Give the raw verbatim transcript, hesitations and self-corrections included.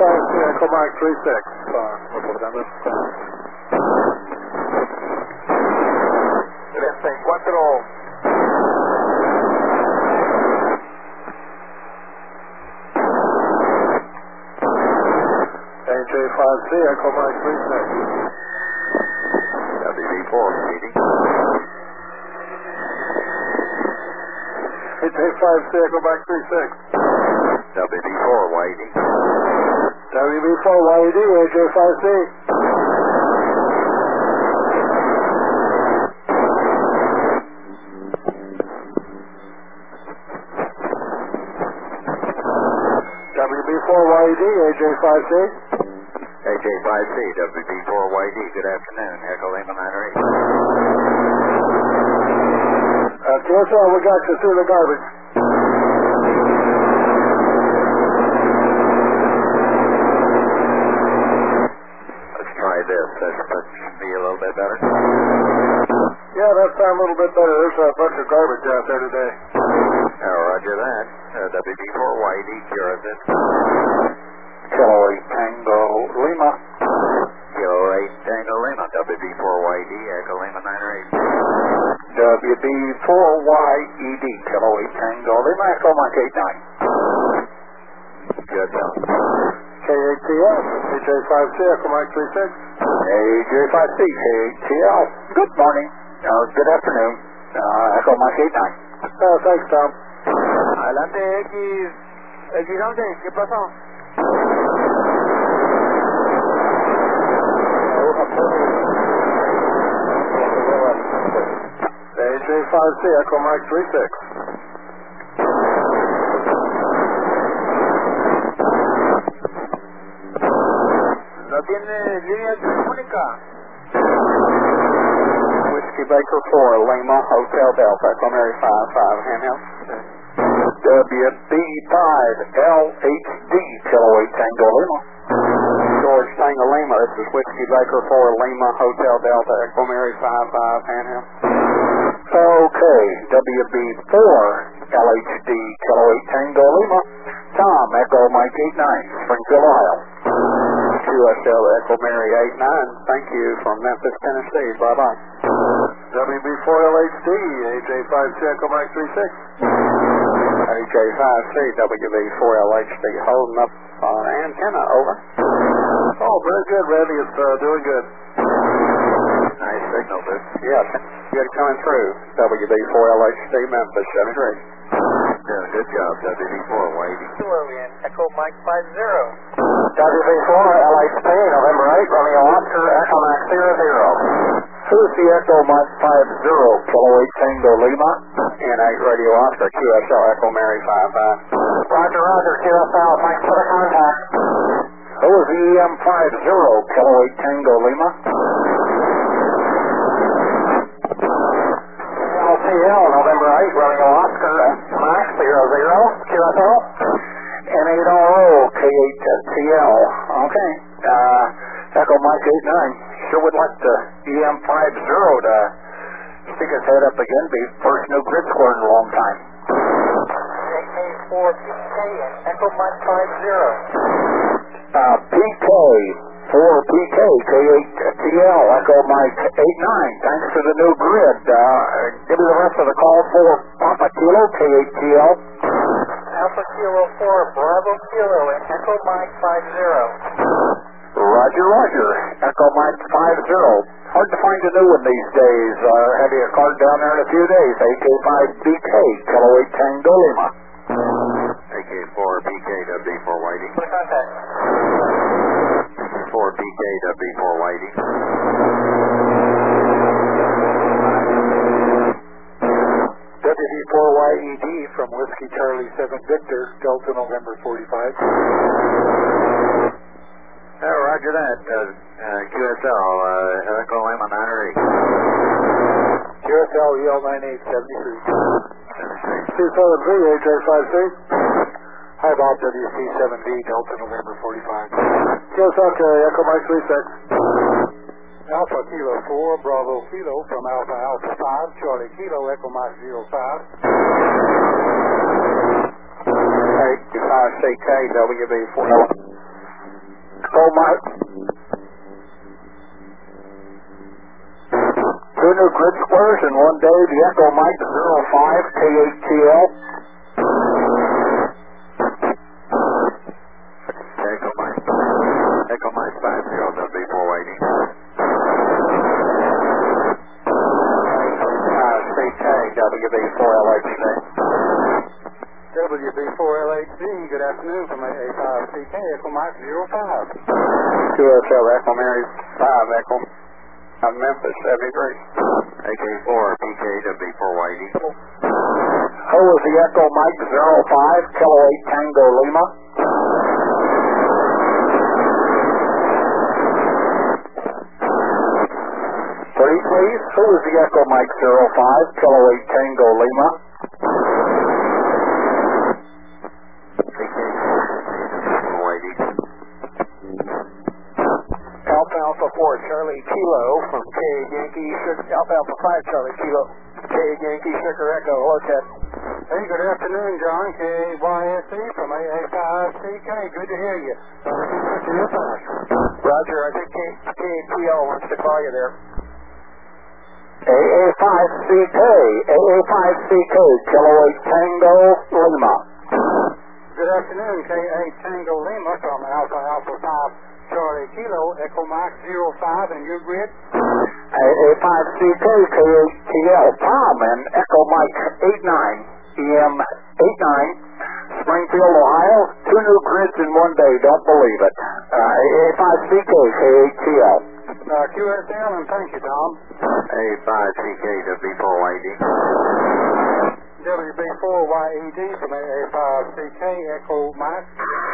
five C, Echo Mike three six. Uh, reportando. treinta y cuatro. A J five C, Echo Mike three six. W B four meeting. A J five C, Echo Mike three six. W B four waiting. W B four Y E D, A J five C. W B four Y E D, A J five C. A J five C, W B four Y D, good afternoon. Echo Lima nine eight. Uh, Q S L, we got you through the garbage. Let's try this. That should be a little bit better. Yeah, that sounds a little bit better. There's a bunch of garbage out there today. Oh, roger that. Uh, W B four Y D, cure this. Kilo eight Tango Lima. Kilo eight Tango Lima, W B four Y D, Echo Lima nine eight. W B four Y E D, Kilo eight Tango Lima, Echo Mike eight nine. Good job. K eight T L, A J five C, Echo Mike three six. A J five C, K eight T L. Good morning. Uh, good afternoon. Uh, Echo Mike eight nine. Uh, thanks, Tom. Adelante, X, X once, ¿qué pasó? A J five C, Echo Mike three six. ¿No tiene línea telefónica? Whiskey Baker four, Lima, Hotel Delta, Echo Mary five five, handheld. W B five L H D, Kilo eight Tango Lima. George Tango Lima, this is Whiskey Baker four, Lima, Hotel Delta, Echo Mary five five, handheld. Okay, W B four L H D, Kilo eight Tango Lima. Tom, Echo Mike eight nine, Springfield, Ohio. Q S L Echo Mary eight nine, thank you from Memphis, Tennessee. Bye-bye. W B four L H D, A J five C, Echo Mike three six. A J five C, W B four L H D, holding up on antenna, over. Oh, very good, Randy. It's uh, doing good. Nice signal, dude. Yes, good coming through. W B four L H D, Memphis, seventy-three. Yeah, good job, W B four Y D. Julian, Echo Mike five zero. W B four L H D, November eight, Romeo Oscar, Echo Mike zero zero. Susie Echo Mike five zero, Kilo eight Tango Lima, and eight Radio Oscar, Q S L Echo Mary five five. Roger, roger, Q S L, thanks for the contact. Who is E M five zero, Kilo eight Tango Lima? L T L, November eight, Romeo Oscar, Mike zero zero, Q S L. N eight R O, K eight T L. Okay. Uh, Echo Mike eight nine. Sure would like the E M five zero to stick his head up again. Be first new grid score in a long time. J K four P K and Echo Mike five zero. Uh, P K four P K, K eight T L, Echo Mike eight nine. Thanks for the new grid. Uh, give me the rest of the call for Papa Kilo, K eight T L. Alpha Kilo four, Bravo Kilo and Echo Mike five zero. Roger, roger. Echo Mike five zero. Hard to find a new one these days. Uh, have you a card down there in a few days? A K five B K, Kilo eight Tango Lima. A K four B K, W B four Y D. For the contact. four B K, W B four Y D. W B four Y E D from Whiskey Charlie seven Victor, Delta November forty-five. Oh, roger that. Uh, uh, Q S L, uh, Echo Lima nine eight. Q S L E L nine eight seventy-three. two seven three, A J five C. Hi, Bob, W C seven D, Delta November forty-five. Q S L, Echo Mike three six. Alpha Kilo four, Bravo Kilo from Alpha Alpha five, Charlie Kilo, Echo Mike zero five. eight five C K, W B four. Echo Mike. Two new grid squares in one day. The Echo Mike zero five K eight T L. Echo Mike. Echo Mike five zero W B four Y D. Uh, C K W B four L H D. W B four L H D, good afternoon from A A five C K, Echo Mike zero five. Q S L Echo Mary five Echo. Uh, Memphis seventy-three. A K four P K W B four Y D. Who was the Echo Mike zero five Kilo eight Tango Lima? Three, please. Who was the Echo Mike zero five Kilo eight Tango Lima? Alpha Alpha four Charlie Kilo from K Yankee Sugar, Alpha Alpha five Charlie Kilo, K Yankee Sugar Echo, hello Ted. Hey, good afternoon John, K Y S E from A A five C K, good to hear you. Roger, I think K T L wants to call you there. A A five C K, A A five C K, Kilo eight Tango Lima. Good afternoon, K eight Tango Lima from Alpha Alpha five Charlie Kilo, Echo Mike zero five, and your grid? A A five C K, K eight T L, Tom, and Echo Mike eight nine, E M eight nine, Springfield, Ohio. Two new grids in one day, don't believe it. Uh, A A five C K, K eight T L. Uh, Q S L, and thank you, Tom. A five C K W B four Y D. W B four Y E D from A A five C K, Echo Mike.